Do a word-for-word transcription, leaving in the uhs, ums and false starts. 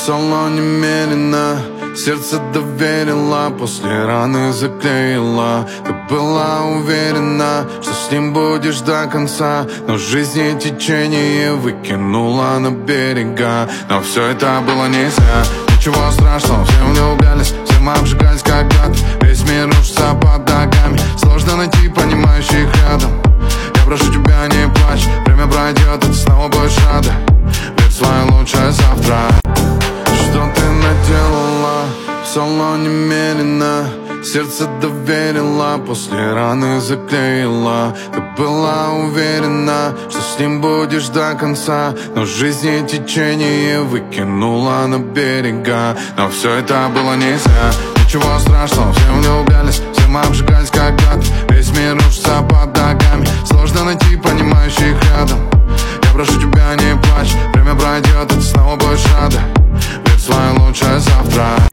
салоне медленно сердце доверила, после раны заклеила. Ты была уверена, что с ним будешь до конца, но в жизни течение выкинула на берега. Но все это было нельзя, ничего страшного, все влюблялись, все мы обжигались как гад. Весь мир рушится под ногами, сложно найти понимающих рядом. Я прошу тебя, не плачь, время пройдет, и ты снова будешь рада. Верь в свое лучшее завтра. Что ты наделала в салоне медленно, сердце доверила, после раны заклеила. Ты была уверена, что с ним будешь до конца, но в жизни течение выкинула на берега. Но все это было нельзя, ничего страшного, все влюблялись, все мы обжигались как гад. Весь мир рушится под ногами, сложно найти понимающих рядом. Я прошу тебя, не плачь, время пройдет, и ты снова будешь рада. Верь в свое лучшее завтра.